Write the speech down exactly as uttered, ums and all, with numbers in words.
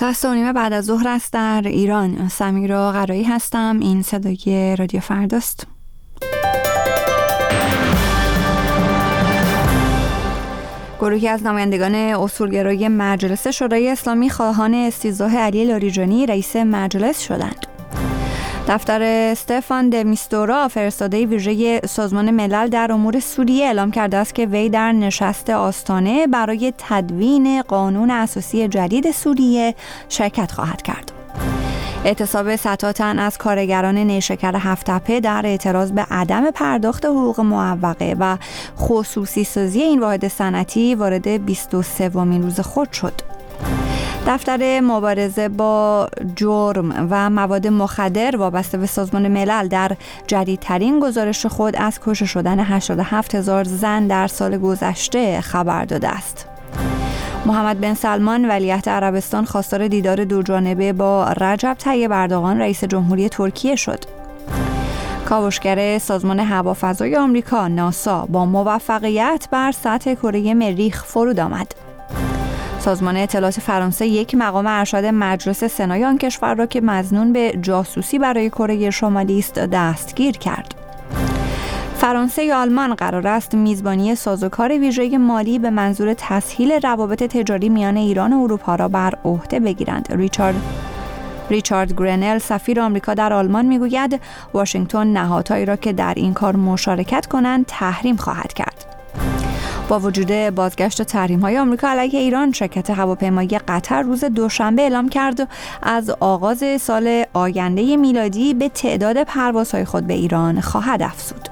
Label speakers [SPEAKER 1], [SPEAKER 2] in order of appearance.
[SPEAKER 1] ساعت سه و نیم بعد از ظهر است در ایران. سمیرا قرایی هستم. این صدای رادیو فرداست. گروهی از نمایندگان اصولگرای مجلس شورای اسلامی خواهان استیضاح علی لاریجانی رئیس مجلس شدند. دفتر استفان د میستورا فرستاده ویژه سازمان ملل در امور سوریه اعلام کرده است که وی در نشست آستانه برای تدوین قانون اساسی جدید سوریه شرکت خواهد کرد. اعتصاب صدها تن از کارگران نیشکر هفت‌تپه در اعتراض به عدم پرداخت حقوق معوقه و خصوصی سازی این واحد صنعتی وارد بیست و سومین روز خود شد. دفتر مبارزه با جرم و مواد مخدر وابسته به سازمان ملل در جدیدترین گزارش خود از کشته شدن هشتاد و هفت هزار زن در سال گذشته خبر داده است. محمد بن سلمان ولیعهد عربستان خواستار دیدار دوجانبه با رجب طیب اردوغان رئیس جمهوری ترکیه شد. کاوشگر سازمان هوافضای آمریکا ناسا با موفقیت بر سطح کره مریخ فرود آمد. سازمان اطلاعات فرانسه یک مقام ارشد مجلس سنای آن کشور را که مظنون به جاسوسی برای کره شمالی است دستگیر کرد. فرانسه یا آلمان قرار است میزبانی سازوکار ویژه مالی به منظور تسهیل روابط تجاری میان ایران و اروپا را بر عهده بگیرند. ریچارد ریچارد گرنل سفیر آمریکا در آلمان میگوید واشنگتن نهادهایی را که در این کار مشارکت کنند تحریم خواهد کرد. با وجود بازگشت تحریم‌های آمریکا علیه ایران، شرکت هواپیمایی قطر روز دوشنبه اعلام کرد از آغاز سال آینده میلادی به تعداد پروازهای خود به ایران خواهد افزود.